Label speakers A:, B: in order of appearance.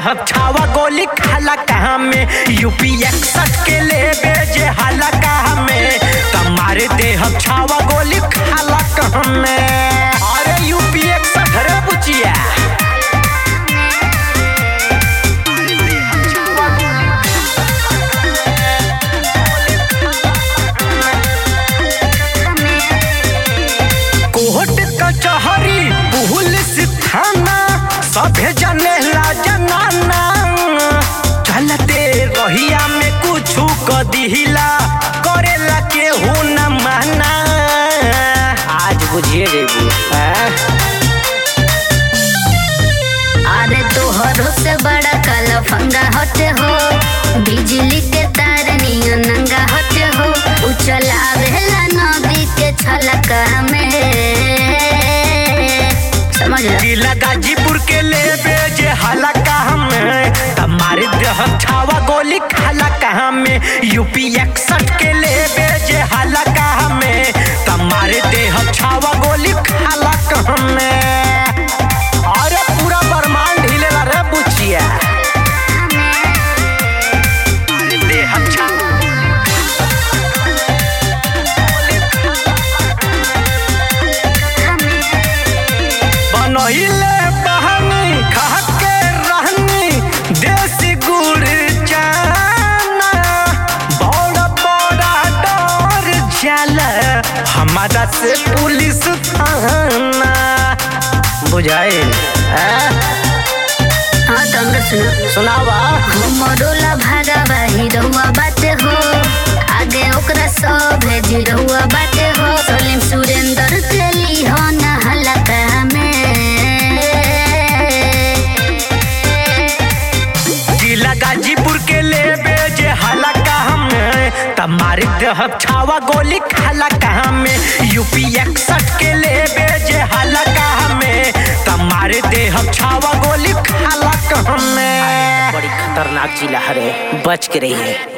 A: छावा गोली खाला कहाँ में यूपी 61 के लेबे जे हाला कहाँ में तुम्हारे देह छावा गोली खाला कहाँ में। अरे यूपी 61 रे बुचिया कोर्ट कचहरी पुलिस थाना सभे जनेला जनाना चलते रहिया में कुछ क दिहिला करेला केहू न माना। आज बुझिए जेबू
B: अरे तोहरो से बड़ा काला फंगा हटे हो बिजली के तार नियन नंगा हटे हो उछलावेला नदी के छलका में समझ
A: जिला गाजीपुर के लेबे जे हाला कहाँ में तुम्हारे देह छावा गोली खाला कहाँ में यूपी 61 के लेबे जे हाला कहाँ में तुम्हारे देह छावा गोली खाला कहाँ में। अरे पूरा ब्रह्मांड हिलेला रे बुचिया देह छावा बनहिले बहनी खा के रहनी देसी गुड़ चाना बड़ा बड़ा डर जाला हमारा से पुलिस थाना बुझाए।
B: हाँ तो हमरा
A: सुनावा
B: हमरोला भागवा हिरहुआ बाटे हो आगे ओकरा सब है जिरहुआ बाटे हो सलीम सुरेंद्र तेली हो ना हलका में
A: जिला गाजीपुर के लेबे जे हाला कहाँ में तुम्हारे देह छावा गोली खाला कहाँ में यूपी 61 के लेबे जे हाला कहाँ में तुम्हारे देह छावा गोली खाला कहाँ में। बड़ी खतरनाक जिला है, बच के रहिए।